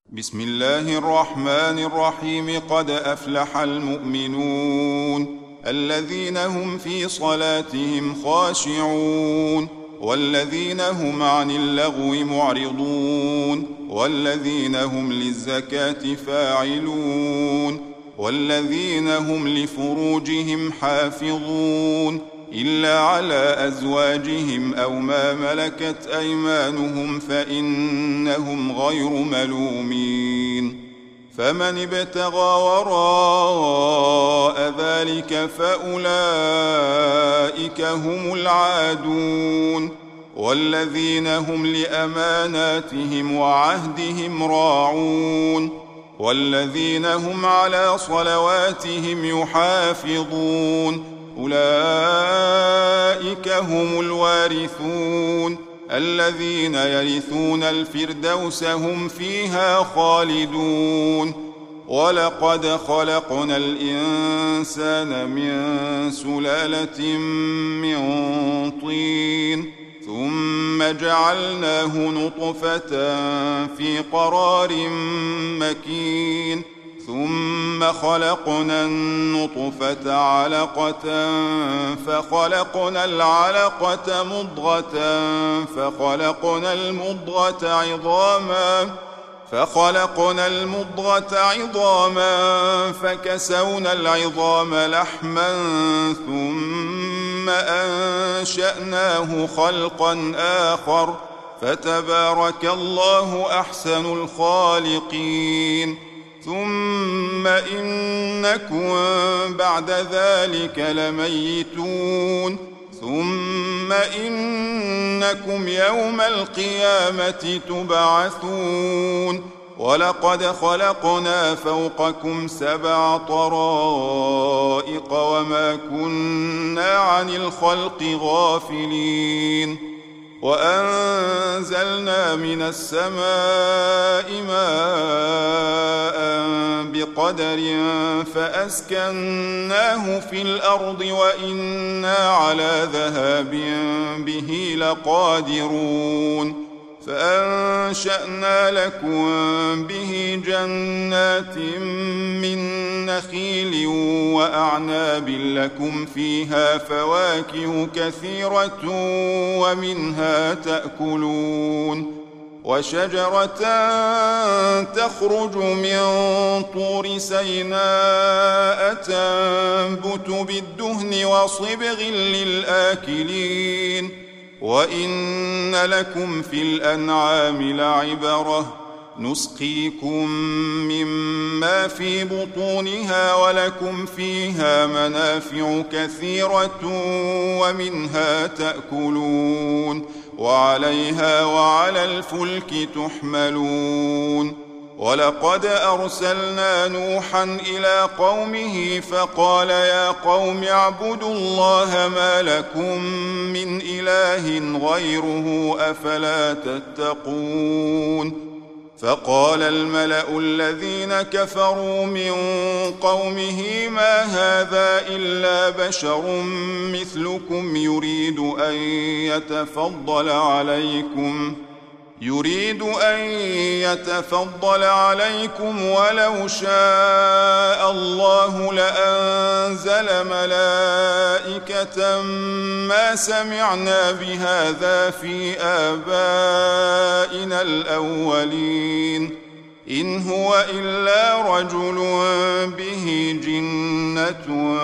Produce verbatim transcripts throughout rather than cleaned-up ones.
بسم الله الرحمن الرحيم. قد أفلح المؤمنون الذين هم في صلاتهم خاشعون والذين هم عن اللغو معرضون والذين هم للزكاة فاعلون والذين هم لفروجهم حافظون إلا على أزواجهم أو ما ملكت أيمانهم فإنهم غير ملومين. فمن ابتغى وراء ذلك فأولئك هم العادون والذين هم لأماناتهم وعهدهم راعون والذين هم على صلواتهم يحافظون أولئك هم الوارثون الذين يرثون الفردوس هم فيها خالدون. ولقد خلقنا الإنسان من سلالة من طين ثم جعلناه نطفة في قرار مكين ثم خلقنا النطفة علقة فخلقنا العلقة مضغة فخلقنا المضغة عظاما فخلقنا المضغة عظاما فكسونا العظام لحما ثم أنشأناه خلقا آخر فتبارك الله أحسن الخالقين. ثم إنكم بعد ذلك لميتون ثم إنكم يوم القيامة تبعثون. ولقد خلقنا فوقكم سبع طرائق وما كنا عن الخلق غافلين وأنزلنا من السماء ماء بقدر فأسكناه في الأرض وإنا على ذهاب به لقادرون. فأنشأنا لكم به جنات من نخيل وأعناب لكم فيها فواكه كثيرة ومنها تأكلون وشجرة تخرج من طور سيناء تنبت بالدهن وصبغ للآكلين. وإن لكم في الأنعام لعبرة نسقيكم مما في بطونها ولكم فيها منافع كثيرة ومنها تأكلون وعليها وعلى الفلك تحملون. ولقد أرسلنا نوحا إلى قومه فقال يا قوم اعبدوا الله ما لكم من إله غيره أفلا تتقون. فقال الملأ الذين كفروا من قومه ما هذا إلا بشر مثلكم يريد أن يتفضل عليكم يريد أن يتفضل عليكم ولو شاء الله لأنزل ملائكة ما سمعنا بهذا في آبائنا الأولين إن هو إلا رجل به جنة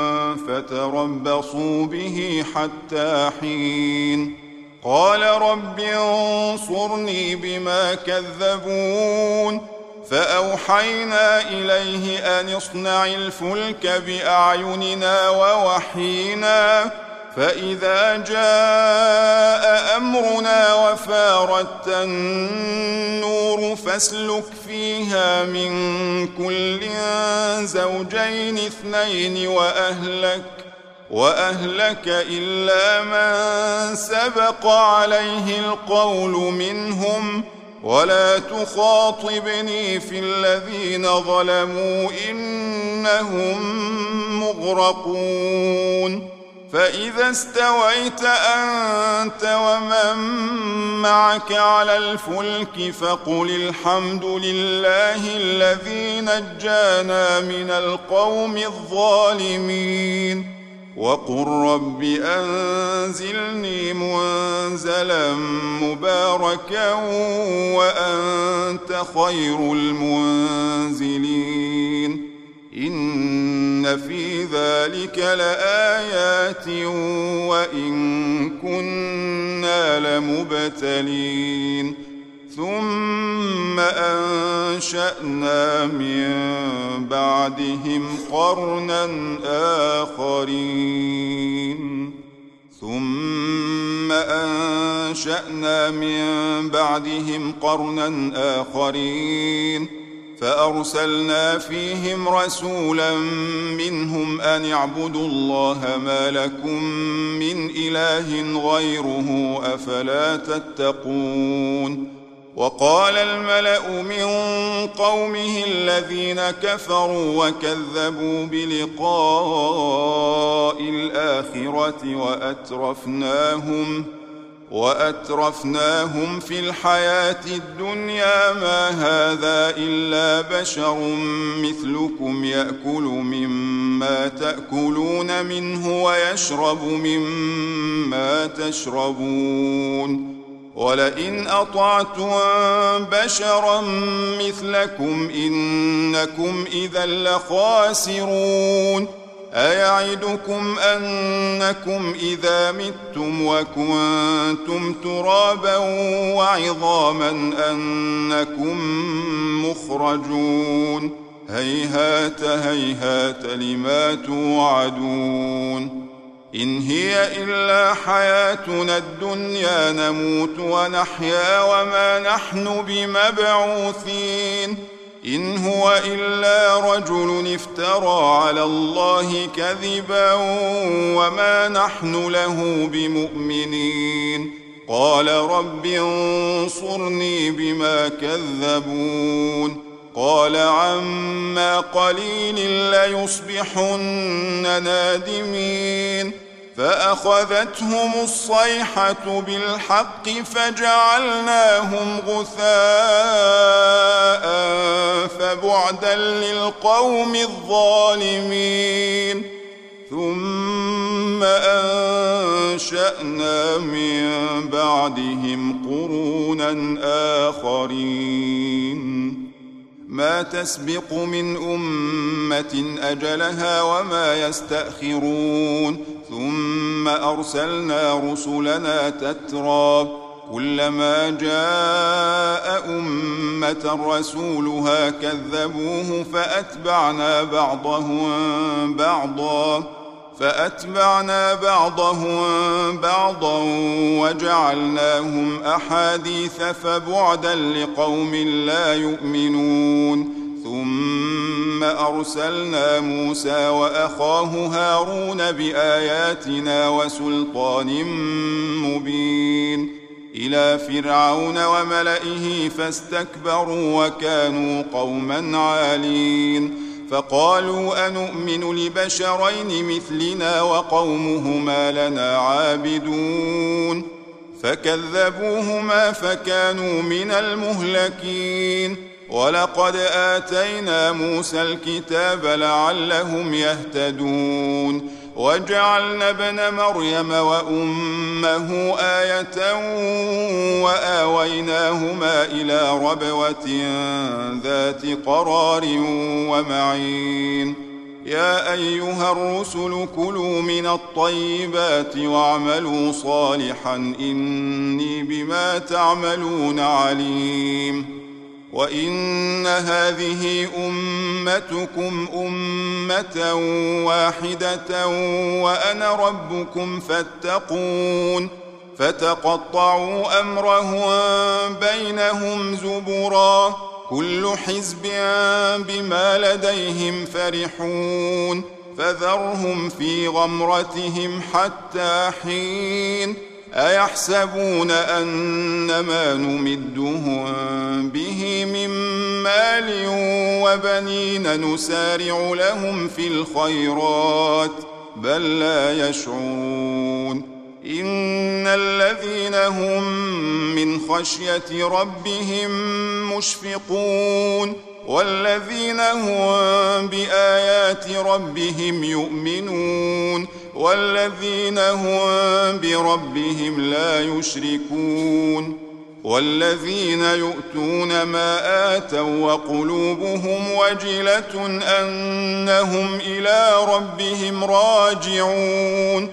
فتربصوا به حتى حين. قال رب انصرني بما كذبون. فأوحينا إليه أن اصنع الفلك بأعيننا ووحينا فإذا جاء أمرنا وفارت النور فاسلك فيها من كل زوجين اثنين وأهلك وأهلك إلا من سبق عليه القول منهم ولا تخاطبني في الذين ظلموا إنهم مغرقون. فإذا استويت أنت ومن معك على الفلك فقل الحمد لله الذي نجانا من القوم الظالمين وقل رب أنزلني منزلا مباركا وأنت خير المنزلين إن في ذلك لآيات وإن كنا لمبتلين ثم أنشأنا من بعدهم قرنا آخرين ثم أنشأنا من بعدهم قرنا آخرين فأرسلنا فيهم رسولا منهم أن اعبدوا الله ما لكم من إله غيره أفلا تتقون وقال الملأ من قومه الذين كفروا وكذبوا بلقاء الآخرة وأترفناهم وأترفناهم في الحياة الدنيا ما هذا إلا بشر مثلكم يأكل مما تأكلون منه ويشرب مما تشربون ولئن أطعتم بشرا مثلكم إنكم إذا لخاسرون أيعدكم أنكم إذا متم وكنتم ترابا وعظاما أنكم مخرجون هيهات هيهات لما توعدون إن هي إلا حياتنا الدنيا نموت ونحيا وما نحن بمبعوثين إن هو إلا رجل افترى على الله كذبا وما نحن له بمؤمنين قال رب انصرني بما كذبون قال عما قليل ليصبحن نادمين فأخذتهم الصيحة بالحق فجعلناهم غثاء فبعدا للقوم الظالمين ثم أنشأنا من بعدهم قرونا آخرين ما تسبق من أمة أجلها وما يستأخرون ثم أرسلنا رسلنا تترى كلما جاء أمة رسولها كذبوه فأتبعنا بعضهم بعضا فأتبعنا بعضهم بعضا وجعلناهم أحاديث فبعدا لقوم لا يؤمنون ثم أرسلنا موسى وأخاه هارون بآياتنا وسلطان مبين إلى فرعون وملئه فاستكبروا وكانوا قوما عالين فقالوا أنؤمن لبشرين مثلنا وقومهما لنا عابدون فكذبوهما فكانوا من المهلكين ولقد آتينا موسى الكتاب لعلهم يهتدون وجعلنا ابن مريم وأمه آية وآويناهما إلى ربوة ذات قرار ومعين يا أيها الرسل كلوا من الطيبات واعملوا صالحا إني بما تعملون عليم وإن هذه أمتكم أمة واحدة وأنا ربكم فاتقون فتقطعوا أمرهم بينهم زبرا كل حزب بما لديهم فرحون فذرهم في غمرتهم حتى حين أيحسبون أنما نمدهم به من مال وبنين نسارع لهم في الخيرات بل لا يشعرون إن الذين هم من خشية ربهم مشفقون والذين هم بآيات ربهم يؤمنون والذين هم بربهم لا يشركون والذين يؤتون ما آتوا وقلوبهم وجلة أنهم إلى ربهم راجعون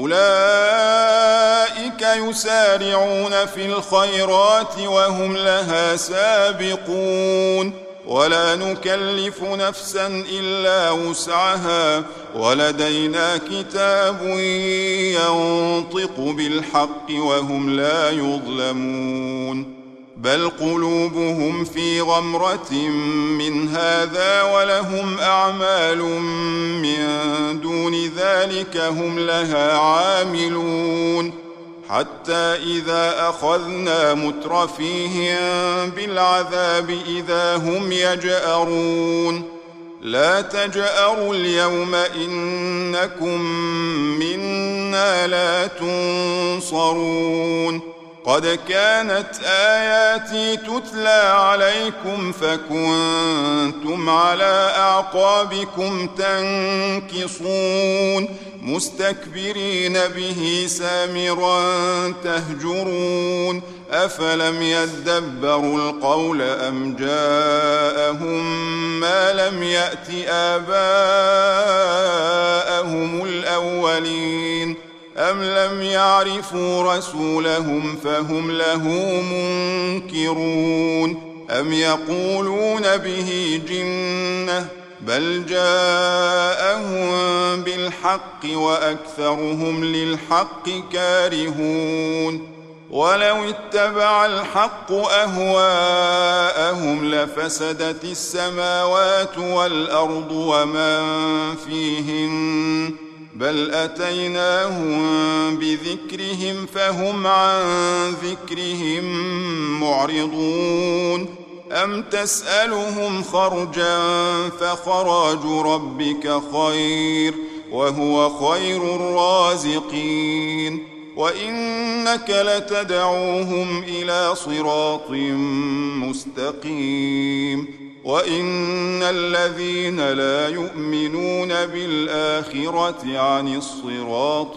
أولئك يسارعون في الخيرات وهم لها سابقون ولا نكلف نفسا إلا وسعها ولدينا كتاب ينطق بالحق وهم لا يظلمون بل قلوبهم في غمرة من هذا ولهم أعمال من دون ذلك هم لها عاملون حتى إذا أخذنا مترفيهم بالعذاب إذا هم يجأرون لا تجأروا اليوم إنكم منا لا تنصرون قد كانت آياتي تتلى عليكم فكنتم على أعقابكم تنكصون مستكبرين به سامرا تهجرون أفلم يدبروا القول أم جاءهم ما لم يأت آباءهم الأولين أم لم يعرفوا رسولهم فهم له منكرون أم يقولون به جنة بل جاءهم بالحق وأكثرهم للحق كارهون ولو اتبع الحق أهواءهم لفسدت السماوات والأرض ومن فيهن بل أتيناهم بذكرهم فهم عن ذكرهم معرضون أم تسألهم خرجا فخراج ربك خير وهو خير الرازقين وإنك لتدعوهم إلى صراط مستقيم وإن الذين لا يؤمنون بالآخرة عن الصراط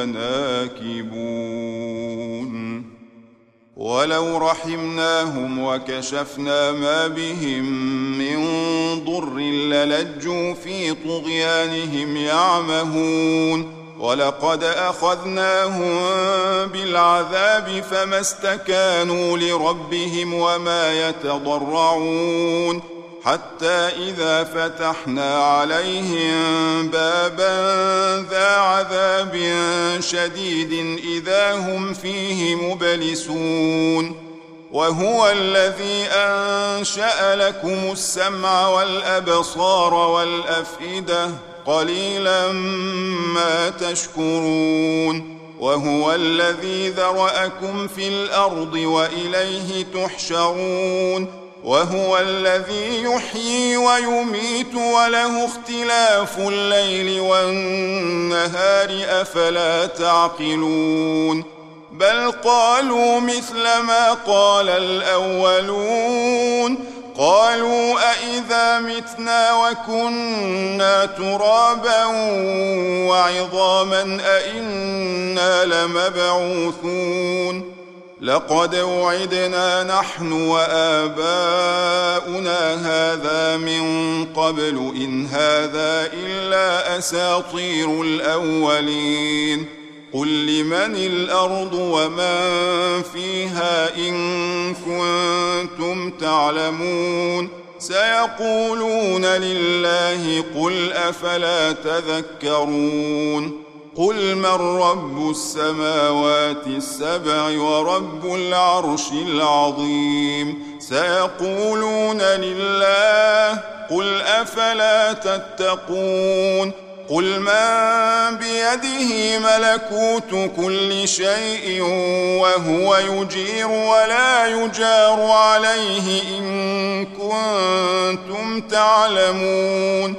لناكبون ولو رحمناهم وكشفنا ما بهم من ضر للجوا في طغيانهم يعمهون ولقد أخذناهم بالعذاب فما استكانوا لربهم وما يتضرعون حتى إذا فتحنا عليهم بابا ذا عذاب شديد إذا هم فيه مبلسون وهو الذي أنشأ لكم السمع والأبصار والأفئدة قليلا ما تشكرون وهو الذي ذرأكم في الأرض وإليه تحشرون وهو الذي يحيي ويميت وله اختلاف الليل والنهار أفلا تعقلون بل قالوا مثل ما قال الأولون قالوا أإذا متنا وكنا ترابا وعظاما أإنا لمبعوثون لقد وعدنا نحن وآباؤنا هذا من قبل إن هذا إلا أساطير الأولين قل لمن الأرض ومن فيها إن كنتم تعلمون سيقولون لله قل أفلا تذكرون قل من رب السماوات السبع ورب العرش العظيم سيقولون لله قل أفلا تتقون قل من بيده ملكوت كل شيء وهو يجير ولا يجار عليه إن كنتم تعلمون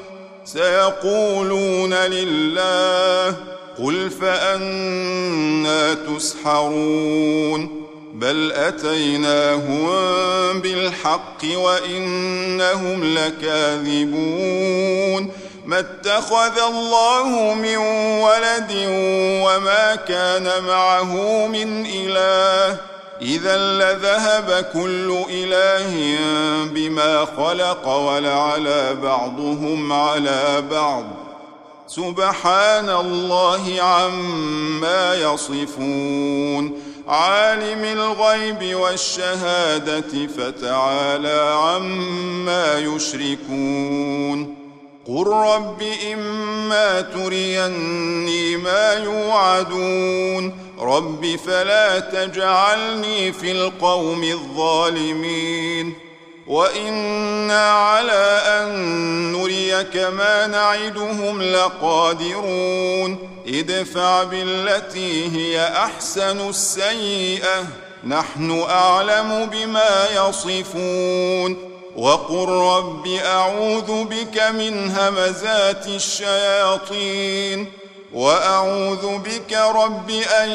سيقولون لله قل فأنى تسحرون بل أتيناهم بالحق وإنهم لكاذبون ما اتخذ الله من ولد وما كان معه من إله إذا لذهب كل إله بما خلق ولعلى بعضهم على بعض سبحان الله عما يصفون عالم الغيب والشهادة فتعالى عما يشركون قل رب إما تريني ما يوعدون رب فلا تجعلني في القوم الظالمين وإنا على أن نريك ما نعدهم لقادرون ادفع بالتي هي أحسن السيئة نحن أعلم بما يصفون وقل رب أعوذ بك من همزات الشياطين وأعوذ بك رب أن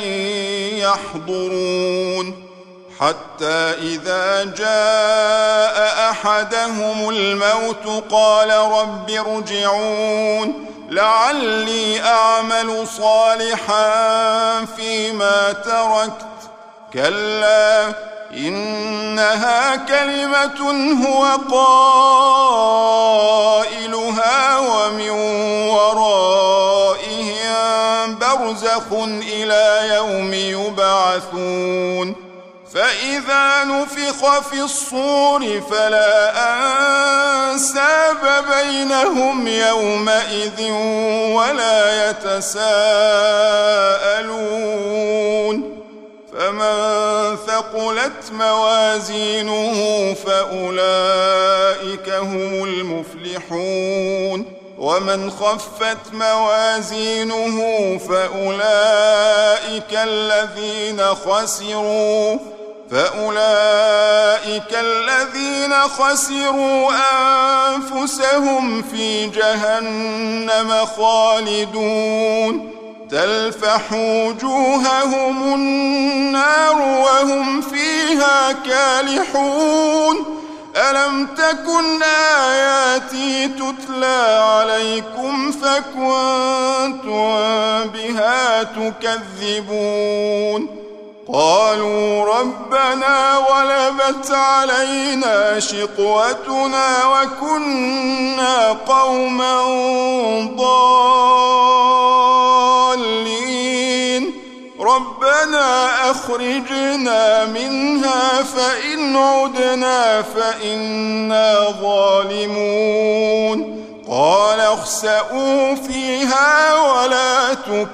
يحضرون حتى إذا جاء أحدهم الموت قال رب ارجعون لعلي أعمل صالحا فيما تركت كلا إنها كلمة هو قائلها ومن ورائهم برزخ إلى يوم يبعثون فإذا نفخ في الصور فلا أنساب بينهم يومئذ ولا يتساءلون فمن ثقلت موازينه فأولئك هم المفلحون ومن خفت موازينه فأولئك الذين خسروا فأولئك الذين خسروا أنفسهم في جهنم خالدون تلفح وجوههم النار وهم فيها كالحون ألم تكن آياتي تتلى عليكم فكنتم بها تكذبون قالوا ربنا غلبت علينا شقوتنا وكنا قوما ضالين ربنا أخرجنا منها فإن عدنا فإنا ظالمون قال اخسئوا فيها ولا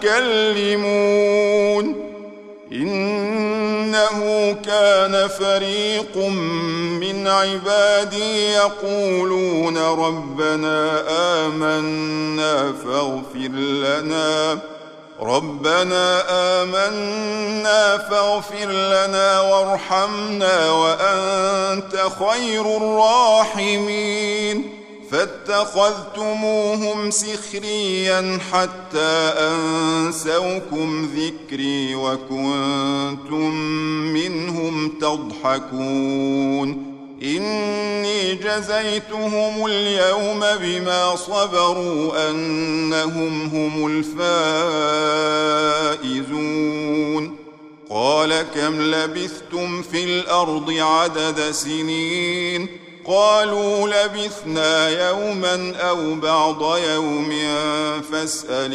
تكلمون إنه كان فريق من عبادي يقولون ربنا آمنا فاغفر لنا ربنا آمنا فاغفر لنا وارحمنا وأنت خير الراحمين فاتخذتموهم سخريا حتى أنسوكم ذكري وكنتم منهم تضحكون إني جزيتهم اليوم بما صبروا أنهم هم الفائزون قال كم لبثتم في الأرض عدد سنين قالوا لبثنا يوما أو بعض يوم فاسأل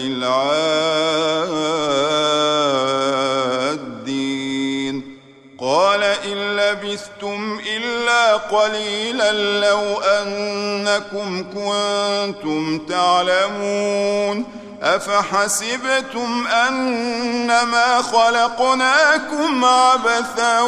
العادين قال إن لبثتم إلا قليلا لو أنكم كنتم تعلمون أفحسبتم أنما خلقناكم عبثا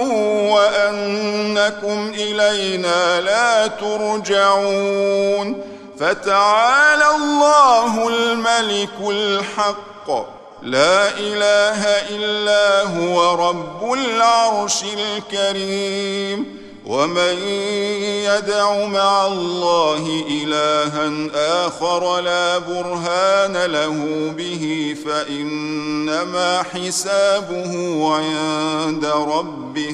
وأنكم إلينا لا ترجعون فتعالى الله الملك الحق لا إله إلا هو رب العرش الكريم ومن يدع مع الله إلها آخر لا برهان له به فإنما حسابه عند ربه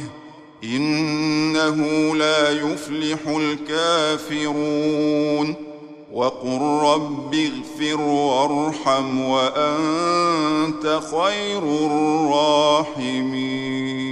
إنه لا يفلح الكافرون وقل رب اغفر وارحم وأنت خير الراحمين